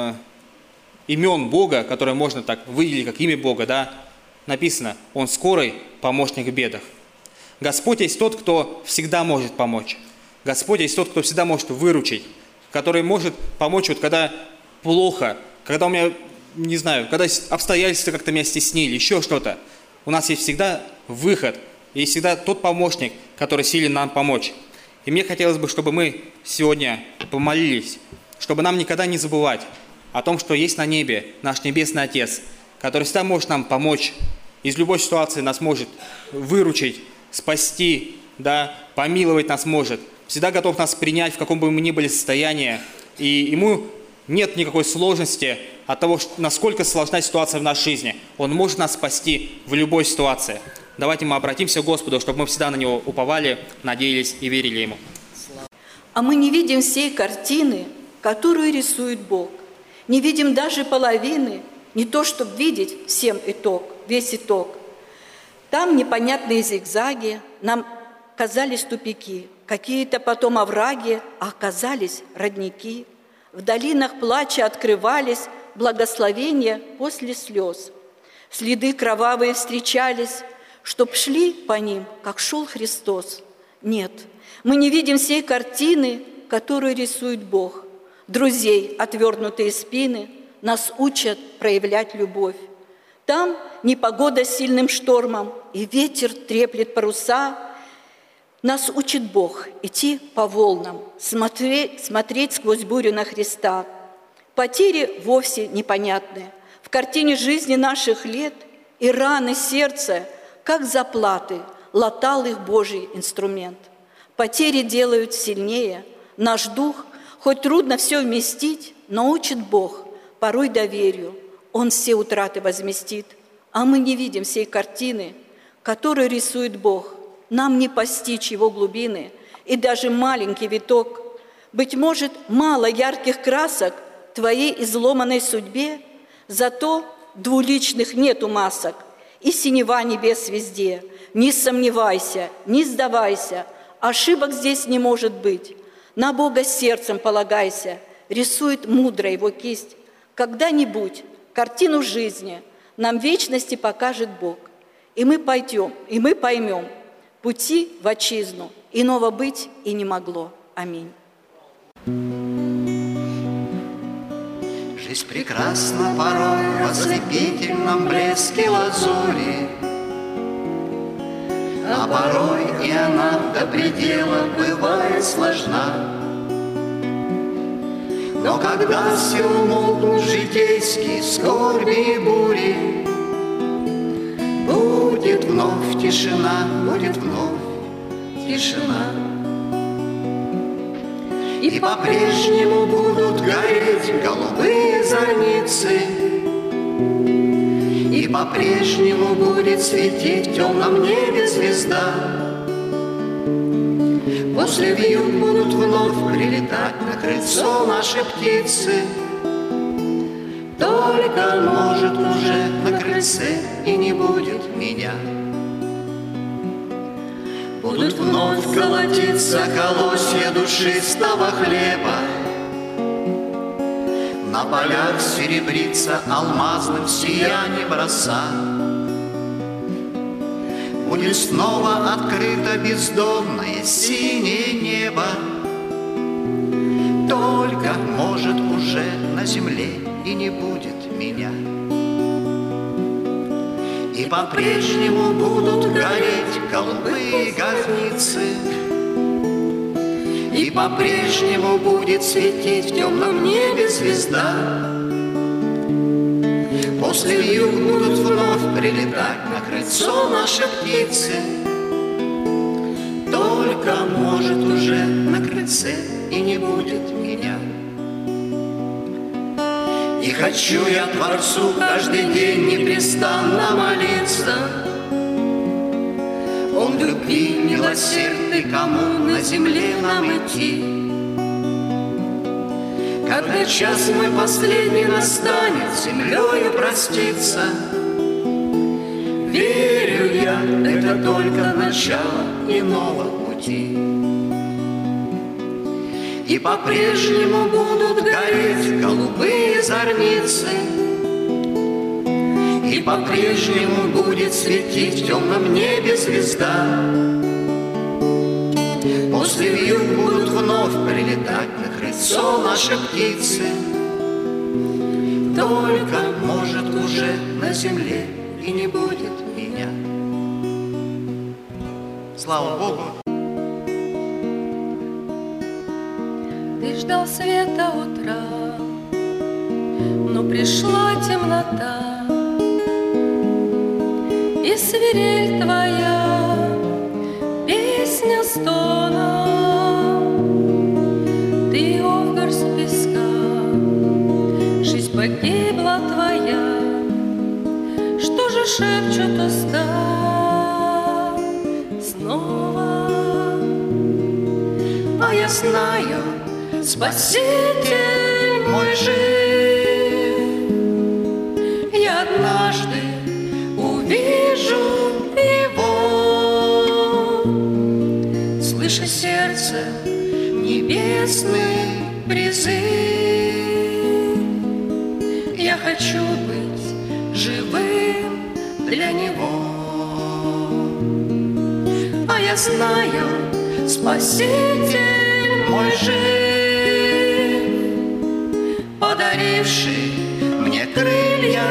имен Бога, которое можно так выделить как имя Бога, да, написано: Он скорый помощник в бедах. Господь есть тот, кто всегда может помочь. Господь есть тот, кто всегда может выручить, который может помочь, вот когда плохо, когда у меня, не знаю, когда обстоятельства как-то меня стеснили, еще что-то. У нас есть всегда выход, есть всегда тот помощник, который силен нам помочь. И мне хотелось бы, чтобы мы сегодня помолились, чтобы нам никогда не забывать о том, что есть на небе наш Небесный Отец, который всегда может нам помочь, из любой ситуации нас может выручить, спасти, да, помиловать нас может, всегда готов нас принять, в каком бы мы ни были состоянии, и Ему нет никакой сложности от того, насколько сложна ситуация в нашей жизни. Он может нас спасти в любой ситуации. Давайте мы обратимся к Господу, чтобы мы всегда на Него уповали, надеялись и верили Ему. А мы не видим всей картины, которую рисует Бог. Не видим даже половины, не то, чтобы видеть всем итог, весь итог. Там непонятные зигзаги, нам казались тупики, какие-то потом овраги, а оказались родники. В долинах плача открывались благословения после слез. Следы кровавые встречались, чтоб шли по ним, как шел Христос. Нет, мы не видим всей картины, которую рисует Бог. Друзей, отвернутые спины, нас учат проявлять любовь. Там непогода с сильным штормом, и ветер треплет паруса. Нас учит Бог идти по волнам, смотреть сквозь бурю на Христа. Потери вовсе непонятны. В картине жизни наших лет и раны сердца, как заплаты, латал их Божий инструмент. Потери делают сильнее. Наш дух, хоть трудно все вместить, но учит Бог порой доверию. Он все утраты возместит. А мы не видим всей картины, которую рисует Бог. Нам не постичь Его глубины, и даже маленький виток. Быть может, мало ярких красок твоей изломанной судьбе, зато двуличных нету масок, и синева небес везде. Не сомневайся, не сдавайся, ошибок здесь не может быть. На Бога сердцем полагайся, рисует мудро Его кисть. Когда-нибудь картину жизни нам вечности покажет Бог, и мы пойдем, и мы поймем, пути в отчизну иного быть и не могло. Аминь. Жизнь прекрасна порой в ослепительном блеске лазури, а порой и она до предела бывает сложна. Но когда все умолкнут житейские скорби и бури, будет вновь тишина, будет вновь тишина. И по-прежнему будут гореть голубые зорницы, и по-прежнему будет светить в темном небе звезда. После вьюг будут вновь прилетать на крыльцо наши птицы, только, может, уже на крыльце и не будет меня. Будут вновь колотиться колосья душистого хлеба, на полях серебрится алмазным сиянием роса. Будет снова открыто бездонное синее небо, только, может, уже на земле и не будет меня. И по-прежнему будут гореть голубые горницы, и по-прежнему будет светить в темном небе звезда. После вьюг будут вновь прилетать на крыльцо наши птицы. Только, может, уже на крыльце и не будет меня. И хочу я Творцу каждый день непрестанно молиться. Он любви милосердный, кому на земле нам идти. Когда час мой последний настанет, землею проститься, верю я, это только начало иного пути. И по-прежнему будут гореть голубые зорницы, и по-прежнему будет светить в темном небе звезда. После вьюг будут вновь прилетать на крыльцо наши птицы. Только, может, уже на земле и не будет меня. Слава Богу! Ты ждал света утра, но пришла темнота, и свирель твоя, песня стона. Ты, о, горсть песка, жизнь погибла твоя, что же шепчут уста снова? А я знаю, Спаситель мой жив, я однажды увижу Его. Слыша сердце небесный призыв, я хочу быть живым для Него. А я знаю, Спаситель мой жив, подаривший мне крылья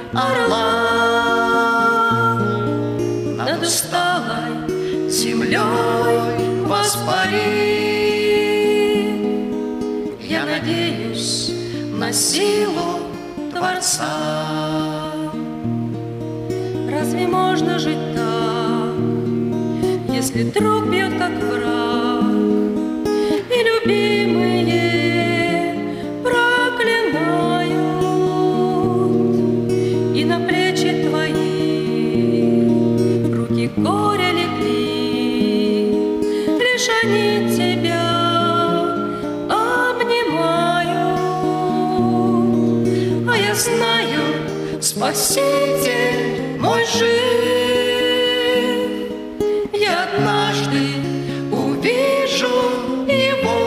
орла, над усталой землей воспарит. Я надеюсь на силу Творца. Разве можно жить так, если друг бьет, как враг, и любимые проклинают, и на плечи твои руки горя легли, лишь они тебя обнимают. А я знаю, Спаситель мой жив, я однажды увижу Его.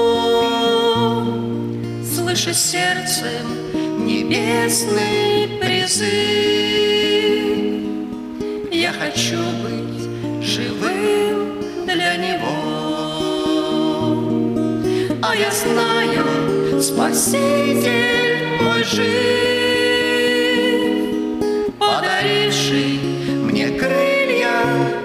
Слыша сердцем небесный призыв, я хочу быть живым для Него. А я знаю, Спаситель мой жив, подаривший мне крылья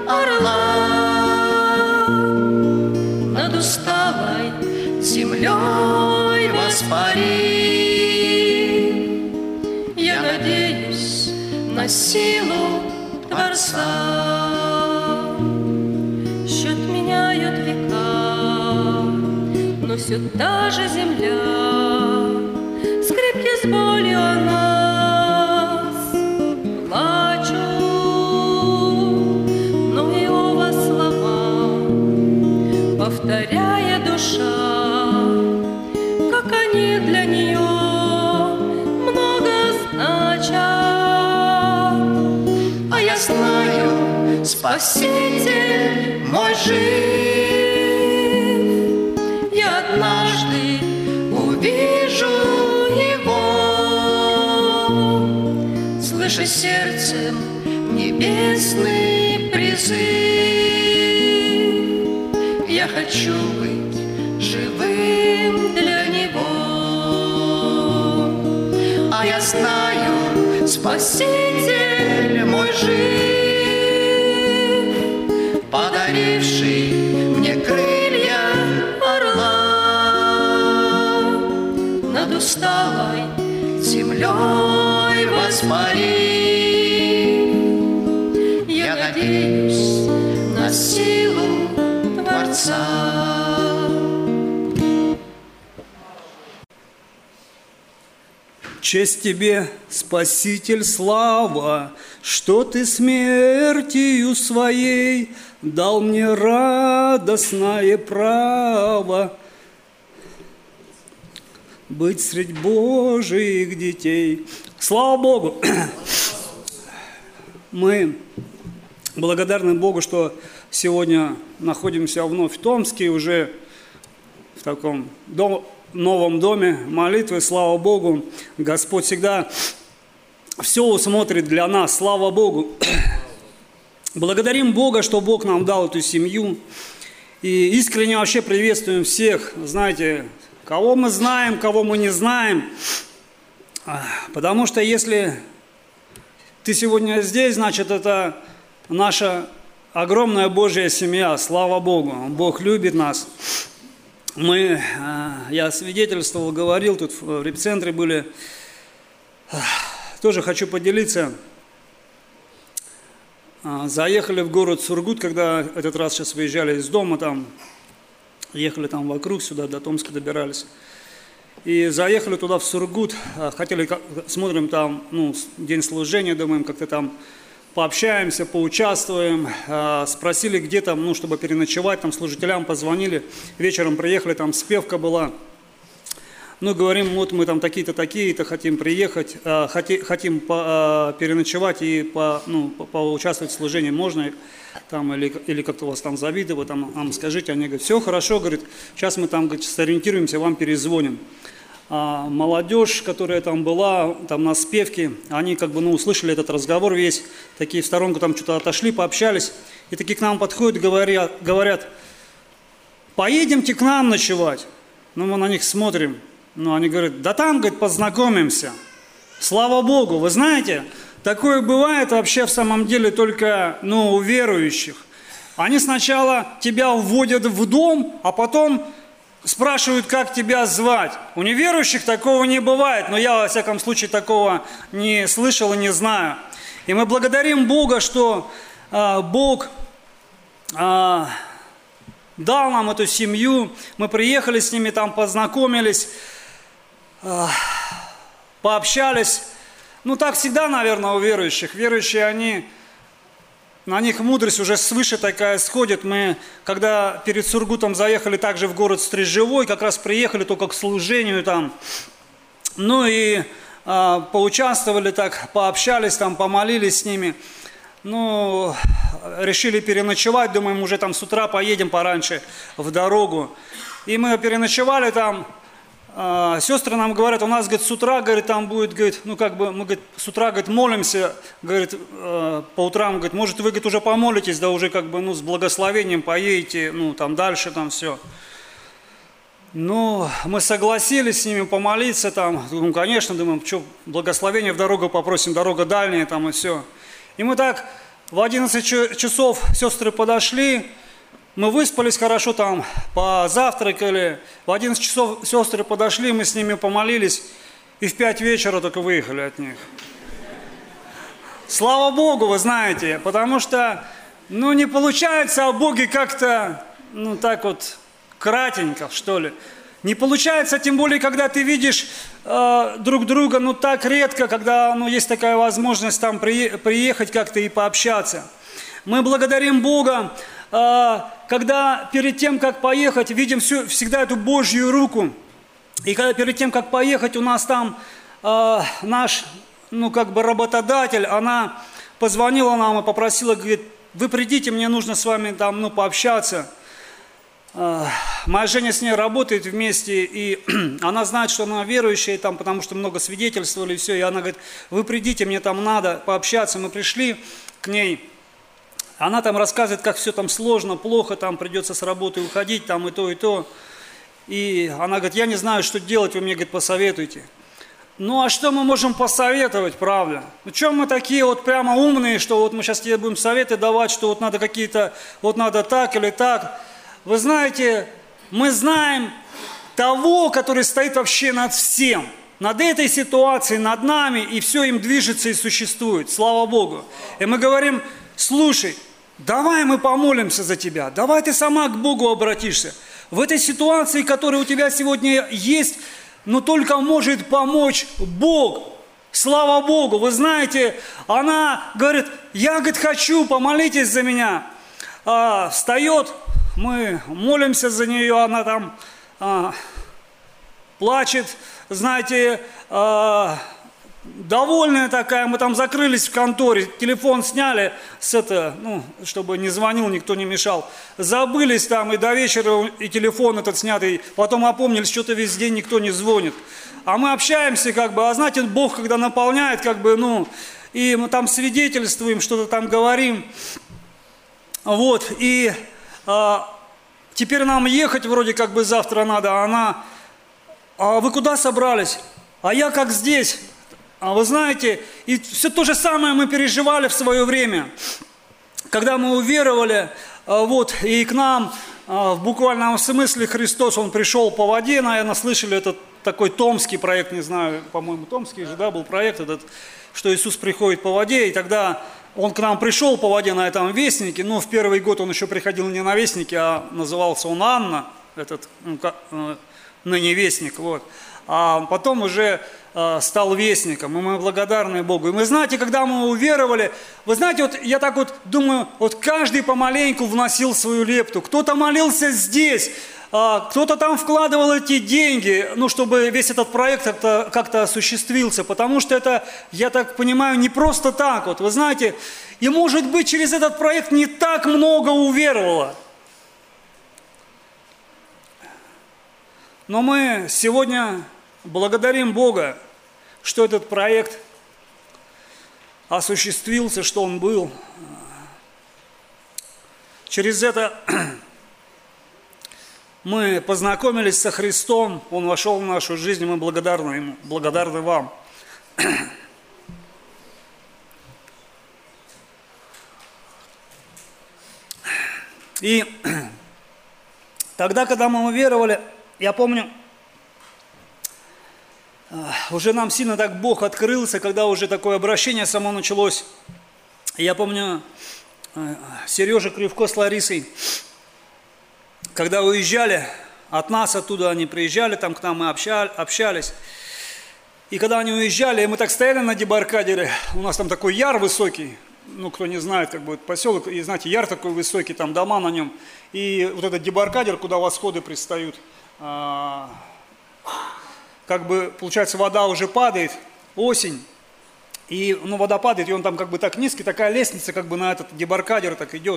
орла, над усталой землей воспарит. Я надеюсь на силу Творца. Счет меняют века, но все та же земля, скрипки с болью о нас плачут, но Иова слова повторяя душа, как они для нее много значат. А я знаю, Спаситель мой жив, я однажды увижу Его. Слыша сердцем небесный призыв, я хочу быть живым для Него. А я знаю, Спаситель мой жив, подаривший мне крылья орла, над усталой землей ты воспарив. Я надеюсь на силу Творца. Честь тебе, Спаситель, слава, что ты смертью своей дал мне радостное право быть средь Божьих детей. Слава Богу! Мы благодарны Богу, что сегодня находимся вновь в Томске, уже в таком новом доме молитвы. Слава Богу! Господь всегда все усмотрит для нас. Слава Богу! Благодарим Бога, что Бог нам дал эту семью. И искренне вообще приветствуем всех, знаете, кого мы знаем, кого мы не знаем. Потому что если ты сегодня здесь, значит, это наша огромная Божья семья. Слава Богу! Бог любит нас. Я свидетельствовал, говорил, тут в репцентре были. Тоже хочу поделиться. Заехали в город Сургут, когда этот раз сейчас выезжали из дома, там ехали там вокруг сюда, до Томска добирались. И заехали туда, в Сургут, хотели, смотрим там, день служения, думаем, как-то там пообщаемся, поучаствуем, спросили, где там, чтобы переночевать, там служителям позвонили, вечером приехали, там спевка была. Говорим, вот мы там такие-то хотим приехать, хотим переночевать и поучаствовать в служении, можно там, или как-то вас там завидовать, там скажите. Они говорят, все хорошо, говорит, сейчас мы там, говорит, сориентируемся, вам перезвоним. А молодежь, которая там была, там на спевке, они как бы, услышали этот разговор весь, такие в сторонку там что-то отошли, пообщались, и такие к нам подходят, говорят, поедемте к нам ночевать. Мы на них смотрим, они говорят, да там, говорит, познакомимся. Слава Богу, вы знаете, такое бывает вообще в самом деле только, у верующих. Они сначала тебя вводят в дом, а потом спрашивают, как тебя звать. У неверующих такого не бывает, но я, во всяком случае, такого не слышал и не знаю. И мы благодарим Бога, что Бог дал нам эту семью. Мы приехали с ними, там познакомились, пообщались. Так всегда, наверное, у верующих. Верующие, на них мудрость уже свыше такая сходит. Мы, когда перед Сургутом заехали также в город Стрежевой, как раз приехали только к служению там. Поучаствовали так, пообщались там, помолились с ними. Решили переночевать, думаем, уже там с утра поедем пораньше в дорогу. И мы переночевали там. Сестры нам говорят, у нас, говорит, с утра, говорит, там будет, говорит, мы, говорит, с утра, говорит, молимся, говорит, по утрам, говорит, может, вы, говорит, уже помолитесь, да уже, с благословением поедете, там дальше, там все. Мы согласились с ними помолиться, там, конечно, думаем, что, благословение в дорогу попросим, дорога дальняя, там, и все. И мы так в 11 часов сестры подошли, мы выспались хорошо, там, позавтракали. В 11 часов сестры подошли, мы с ними помолились, и в 5 вечера только выехали от них. Слава Богу, вы знаете, потому что, не получается о Боге как-то, так вот, кратенько, что ли. Не получается, тем более, когда ты видишь друг друга, так редко, когда, есть такая возможность там приехать как-то и пообщаться. Мы благодарим Бога, когда перед тем, как поехать, видим всегда эту Божью руку. И когда перед тем, как поехать, у нас там наш, работодатель, она позвонила нам и попросила, говорит, вы придите, мне нужно с вами там, пообщаться. Моя Женя с ней работает вместе, и она знает, что она верующая, там, потому что много свидетельствовали, и все. И она говорит, вы придите, мне там надо пообщаться. Мы пришли к ней. Она там рассказывает, как все там сложно, плохо, там придется с работы уходить, там и то, и то. И она говорит, я не знаю, что делать, вы мне, говорит, посоветуйте. А что мы можем посоветовать, правда? Что мы такие вот прямо умные, что вот мы сейчас тебе будем советы давать, что вот надо какие-то, вот надо так или так. Вы знаете, мы знаем того, который стоит вообще над всем. над этой ситуацией, над нами, и все им движется и существует. Слава Богу. И мы говорим: слушай, давай мы помолимся за тебя, давай ты сама к Богу обратишься. В этой ситуации, которая у тебя сегодня есть, но только может помочь Бог. Слава Богу. Вы знаете, она говорит: я, говорит, хочу, помолитесь за меня. Встает, мы молимся за нее, она там плачет, знаете, довольная такая. Мы там закрылись в конторе, телефон сняли, чтобы не звонил, никто не мешал. Забылись там, и до вечера и телефон этот снятый. Потом опомнились, что-то весь день никто не звонит. А мы общаемся, знаете, Бог, когда наполняет, и мы там свидетельствуем, что-то там говорим. Вот, и теперь нам ехать вроде завтра надо, а она: а вы куда собрались? А я как здесь. А вы знаете, и все то же самое мы переживали в свое время, когда мы уверовали, и к нам в буквальном смысле Христос, Он пришел по воде, наверное, слышали этот такой томский проект, не знаю, по-моему, томский же, был проект этот, что Иисус приходит по воде, и тогда Он к нам пришел по воде на этом вестнике, но в первый год Он еще приходил не на вестнике, а назывался он Анна, этот ныне вестник, а потом уже стал вестником, и мы благодарны Богу. И мы, знаете, когда мы уверовали, вы знаете, я так думаю, каждый помаленьку вносил свою лепту. Кто-то молился здесь, кто-то там вкладывал эти деньги, чтобы весь этот проект как-то осуществился, потому что это, я так понимаю, не просто так. Вы знаете, и может быть через этот проект не так много уверовало. Но мы сегодня благодарим Бога, что этот проект осуществился, что он был. Через это мы познакомились со Христом, Он вошел в нашу жизнь, и мы благодарны Ему, благодарны вам. И тогда, когда мы уверовали, я помню, уже нам сильно так Бог открылся, когда уже такое обращение само началось. Я помню, Сережа Кривко с Ларисой, когда уезжали от нас оттуда, они приезжали, там к нам мы общались. И когда они уезжали, мы так стояли на дебаркадере, у нас там такой яр высокий, кто не знает, поселок, и знаете, яр такой высокий, там дома на нем. И вот этот дебаркадер, куда восходы пристают, получается, вода уже падает, осень, и вода падает, и он там так низкий, такая лестница на этот дебаркадер так идет.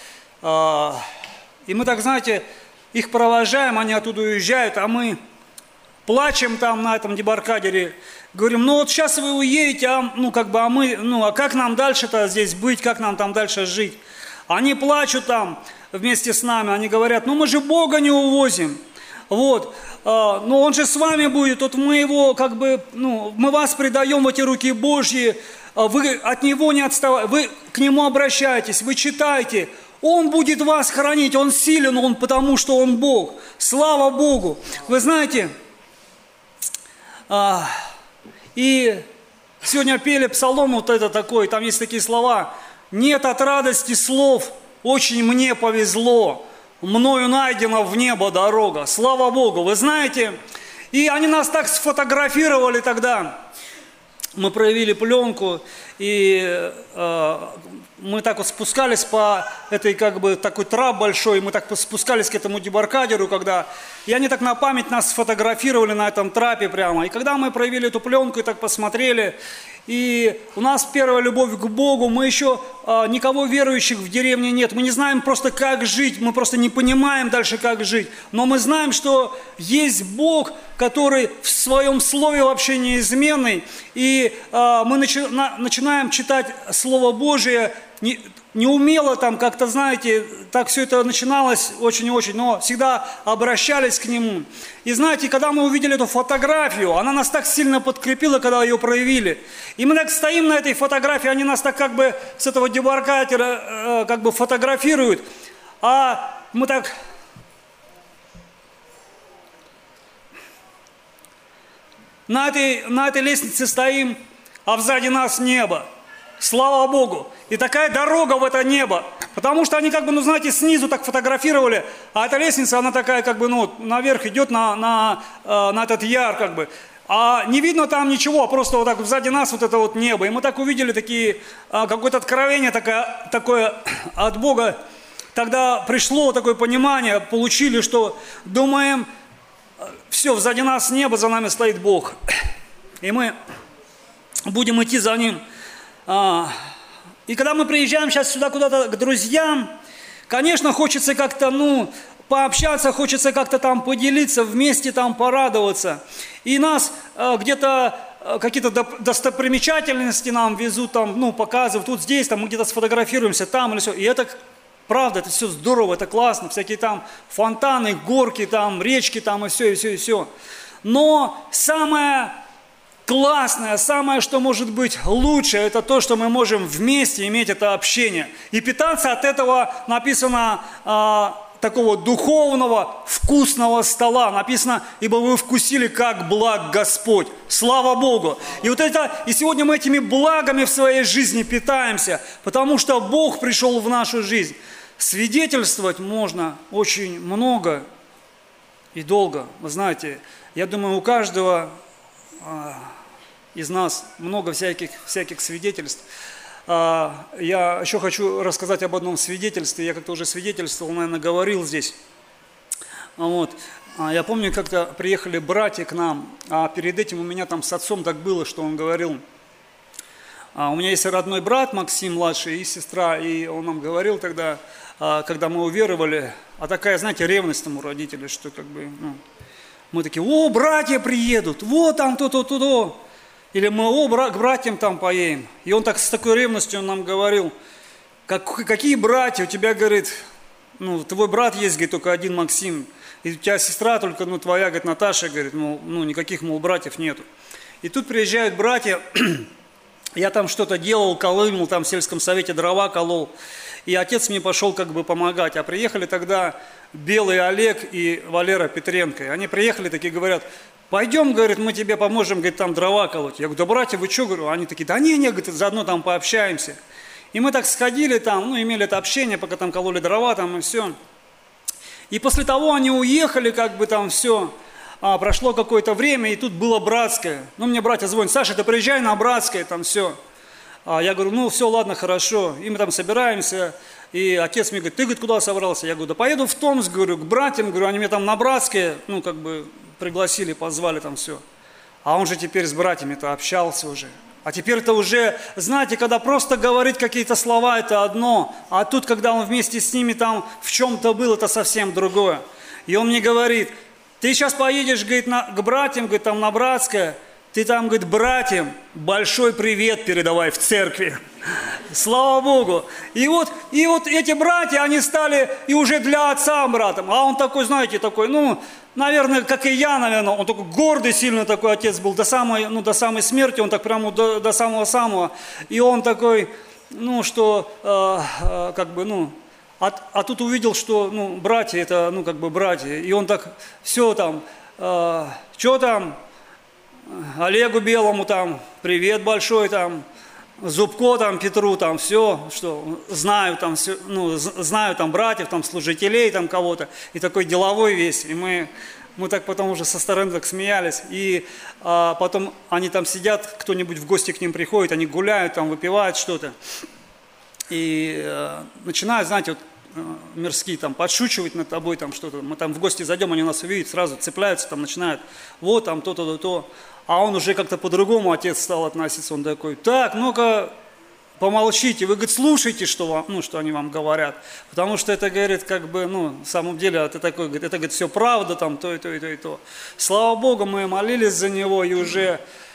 И мы так, знаете, их провожаем, они оттуда уезжают, а мы плачем там на этом дебаркадере, говорим: сейчас вы уедете, а как нам дальше-то здесь быть, как нам там дальше жить? Они плачут там вместе с нами, они говорят: мы же Бога не увозим. Но Он же с вами будет, мы Его, мы вас предаем в эти руки Божьи, вы от Него не отставайте, вы к Нему обращаетесь, вы читайте, Он будет вас хранить, Он силен, потому что Он Бог. Слава Богу! Вы знаете, и сегодня пели псалом такой, там есть такие слова: «Нет от радости слов, очень мне повезло, мною найдена в небо дорога». Слава Богу! Вы знаете, и они нас так сфотографировали тогда. Мы проявили пленку, и мы так спускались по этой такой трап большой, мы так спускались к этому дебаркадеру, и они так на память нас сфотографировали на этом трапе прямо. И когда мы проявили эту пленку и так посмотрели, и у нас первая любовь к Богу, мы еще никого верующих в деревне нет, мы не знаем просто как жить, мы просто не понимаем дальше как жить, но мы знаем, что есть Бог, который в своем слове вообще неизменный, и мы начинаем читать Слово Божие, неумело там как-то, знаете, так все это начиналось очень-очень, но всегда обращались к Нему. И знаете, когда мы увидели эту фотографию, она нас так сильно подкрепила, когда ее проявили. И мы так стоим на этой фотографии, они нас так с этого дебаркадера фотографируют, а мы так... на этой лестнице стоим, а сзади нас небо. Слава Богу. И такая дорога в это небо. Потому что они как бы, ну знаете, снизу так фотографировали, а эта лестница, она такая как бы, ну, наверх идет на этот яр как бы. А не видно там ничего, просто вот так вот сзади нас вот это вот небо. И мы так увидели такие, какое-то откровение такое от Бога. Тогда пришло такое понимание, получили, что думаем, все, сзади нас небо, за нами стоит Бог. И мы будем идти за Ним. И когда мы приезжаем сейчас сюда куда-то к друзьям, конечно, хочется как-то, ну, пообщаться, хочется как-то там поделиться, вместе там порадоваться. И нас где-то какие-то достопримечательности нам везут, там, ну, показывают, тут здесь, там, мы где-то сфотографируемся, там или все. И это правда, это все здорово, это классно, всякие там фонтаны, горки, там, речки, там, и все, и все, и все. Но самое классное, самое, что может быть лучше, это то, что мы можем вместе иметь это общение. И питаться от этого, написано, такого духовного, вкусного стола. Написано, ибо вы вкусили, как благ Господь. Слава Богу. И вот это, и сегодня мы этими благами в своей жизни питаемся, потому что Бог пришел в нашу жизнь. Свидетельствовать можно очень много и долго. Вы знаете, я думаю, у каждого из нас много всяких свидетельств. Я еще хочу рассказать об одном свидетельстве. Я как-то уже свидетельствовал, наверное, говорил здесь. Вот. Я помню, как-то приехали братья к нам, а перед этим у меня там с отцом так было, что он говорил. У меня есть родной брат Максим младший и сестра, и он нам говорил тогда, когда мы уверовали, а такая, знаете, ревность там у родителей, что как бы, ну, мы такие, о, братья приедут, вот там то. Или мы, к братьям там поедем. И он так с такой ревностью нам говорил, какие братья, у тебя, говорит, ну, твой брат есть, говорит, только один Максим, и у тебя сестра только, ну, твоя, говорит, Наташа, говорит, ну, никаких, мол, братьев нету. И тут приезжают братья, я там что-то делал, колымал, там в сельском совете дрова колол, и отец мне пошел как бы помогать, а приехали тогда Белый Олег и Валера Петренко, и они приехали, такие говорят, пойдем, говорит, мы тебе поможем, говорит, там дрова колоть. Я говорю, да, братья, вы что, говорю? Они такие, да не, говорит, заодно там пообщаемся. И мы так сходили там, ну, имели это общение, пока там кололи дрова, там и все. И после того они уехали, как бы там все, прошло какое-то время, и тут было Братское. Ну, мне братья звонят, Саша, ты приезжай на Братское, там все. Я говорю, ну, все, ладно, хорошо. И мы там собираемся, и отец мне говорит, ты, говорит, куда собрался? Я говорю, да поеду в Томск, говорю, к братьям, говорю, они меня там на Братское, ну, как бы, пригласили, позвали там все. А он же теперь с братьями-то общался уже. А теперь-то уже, знаете, когда просто говорить какие-то слова, это одно. А тут, когда он вместе с ними там в чем-то был, это совсем другое. И он мне говорит, ты сейчас поедешь, говорит, к братьям, говорит, там на Братское, ты там, говорит, братьям большой привет передавай в церкви. Слава Богу. И вот эти братья, они стали и уже для отца братом. А он такой, знаете, такой, ну, наверное, как и я, наверное, он такой гордый, сильно такой отец был, до самой смерти, он так прямо до самого-самого. И он такой, ну, что, как бы, ну, а тут увидел, что, ну, братья, это, ну, как бы братья. И он так, все там, что там, Олегу Белому там, привет большой там, Зубко там, Петру там, все, что, знаю там, все, ну, знаю там братьев, там, служителей, там, кого-то, и такой деловой весь, и мы так потом уже со стороны так смеялись, и потом они там сидят, кто-нибудь в гости к ним приходит, они гуляют там, выпивают что-то, и начинают, знаете, вот, мирские там подшучивать над тобой, там что-то, мы там в гости зайдем, они нас увидят, сразу цепляются, там начинают, вот там то. А он уже как-то по-другому, отец стал относиться, он такой, так, ну-ка, помолчите, вы, говорит, слушайте, что они вам говорят, потому что это, говорит, как бы, ну, на самом деле, это такой, говорит, это, говорит, все правда, там, то и то. Слава Богу, мы молились за него, и уже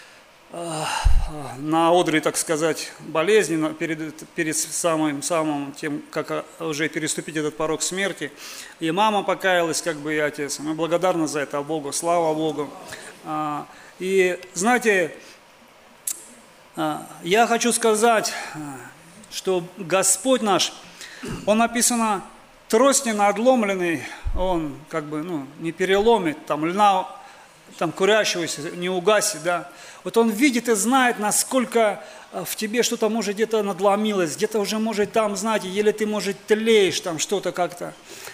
на одре, так сказать, болезни, перед самым тем, как уже переступить этот порог смерти, и мама покаялась, как бы, и отец, мы благодарны за это Богу, слава Богу. И, знаете, я хочу сказать, что Господь наш, Он написано, трость не надломленный, Он как бы, ну, не переломит, там льна там курящегося не угасит, да. Вот Он видит и знает, насколько в тебе что-то может где-то надломилось, где-то уже может там, знаете, еле ты, может, тлеешь там что-то как-то.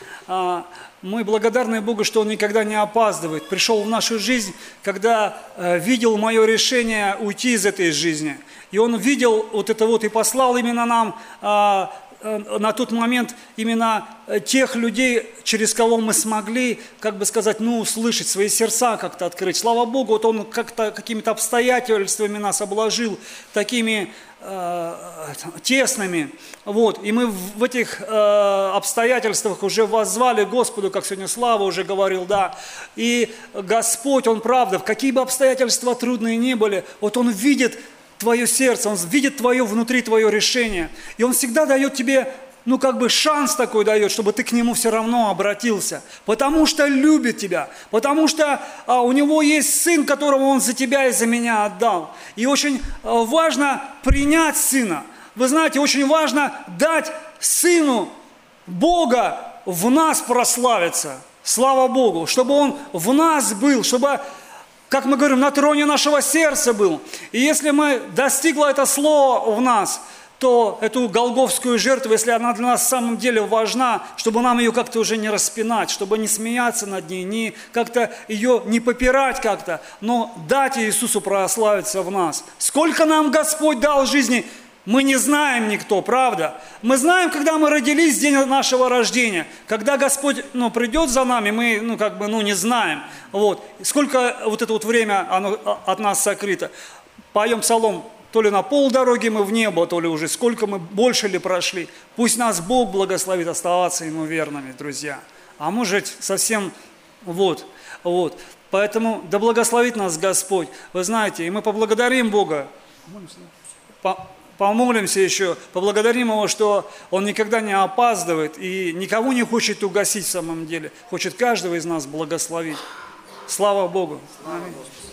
Мы благодарны Богу, что Он никогда не опаздывает. Пришел в нашу жизнь, когда видел мое решение уйти из этой жизни. И Он видел вот это вот и послал именно нам на тот момент именно тех людей, через кого мы смогли, как бы сказать, услышать, свои сердца как-то открыть. Слава Богу, вот Он как-то какими-то обстоятельствами нас обложил, такими тесными. Вот. И мы в этих обстоятельствах уже воззвали Господу, как сегодня Слава уже говорил, да. И Господь, Он правда, в какие бы обстоятельства трудные ни были, вот Он видит твое сердце, Он видит внутри твое решение. И Он всегда дает тебе, шанс такой дает, чтобы ты к Нему все равно обратился. Потому что любит тебя. Потому что у Него есть Сын, которого Он за тебя и за меня отдал. И очень важно принять Сына. Вы знаете, очень важно дать Сыну Бога в нас прославиться. Слава Богу, чтобы Он в нас был, чтобы, как мы говорим, на троне нашего сердца был. И если достигло это слово в нас, то эту голгофскую жертву, если она для нас в самом деле важна, чтобы нам ее как-то уже не распинать, чтобы не смеяться над ней, не как-то ее не попирать как-то, но дать Иисусу прославиться в нас. Сколько нам Господь дал жизни, мы не знаем никто, правда? Мы знаем, когда мы родились, день нашего рождения. Когда Господь придет за нами, мы не знаем. Вот. Сколько вот это вот время оно от нас сокрыто. Поем псалом, то ли на полдороги мы в небо, то ли уже сколько мы больше ли прошли. Пусть нас Бог благословит оставаться Ему верными, друзья. А может совсем вот. Поэтому да благословит нас Господь. Вы знаете, и мы поблагодарим Бога. Помолимся еще, поблагодарим Его, что Он никогда не опаздывает и никого не хочет угасить в самом деле. Хочет каждого из нас благословить. Слава Богу. Аминь.